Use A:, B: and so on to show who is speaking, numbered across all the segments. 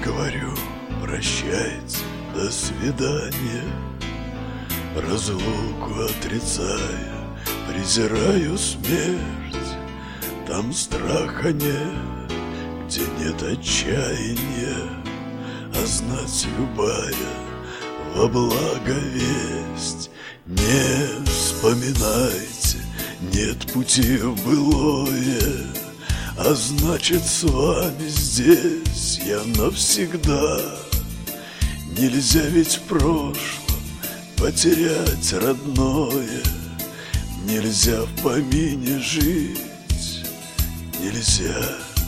A: говорю прощайте, до свидания, разлуку отрицая, презираю смерть. Там страха нет, где нет отчаяния, а знать любая во благо весть. Не вспоминайте, нет пути в былое, а значит, с вами здесь я навсегда. Нельзя ведь в прошлом потерять родное, нельзя в помине жить, нельзя.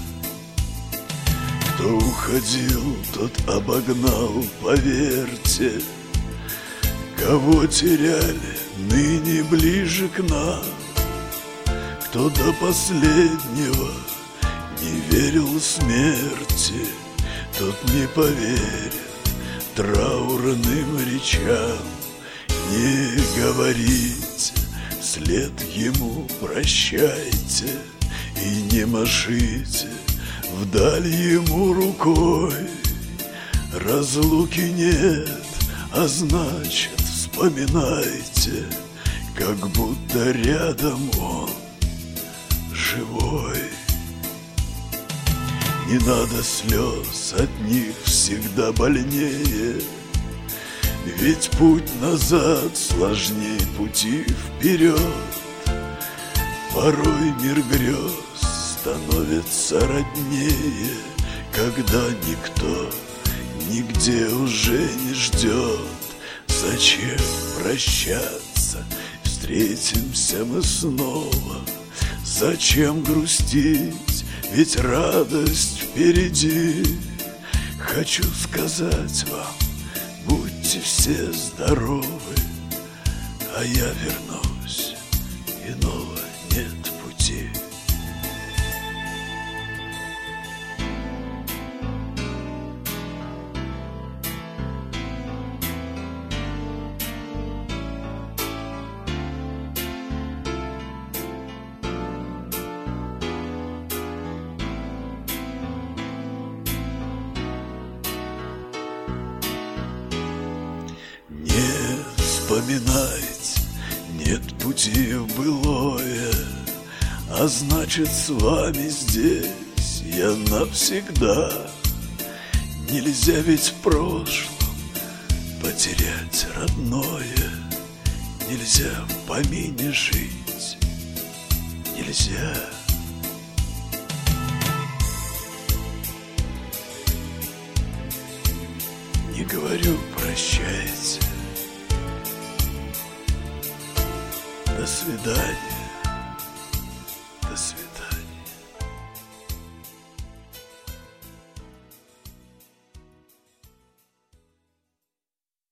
A: Кто уходил, тот обогнал, поверьте. Кого теряли, ныне ближе к нам. Кто до последнего не верил смерти, тот не поверит траурным речам. Не говорите вслед ему прощайте, и не машите вдаль ему рукой. Разлуки нет, а значит, вспоминайте, как будто рядом он живой. Не надо слез, от них всегда больнее, ведь путь назад сложнее пути вперед. Порой мир грез становится роднее, когда никто нигде уже не ждет. Зачем прощаться, встретимся мы снова? Зачем грустить, ведь радость впереди. Хочу сказать вам, будьте все здоровы, а я вернусь, иного нет пути. Вспоминайте, нет пути в былое, а значит, с вами здесь я навсегда. Нельзя ведь в прошлом потерять родное, нельзя в помине жить, нельзя. Не говорю прощайте, до свидания.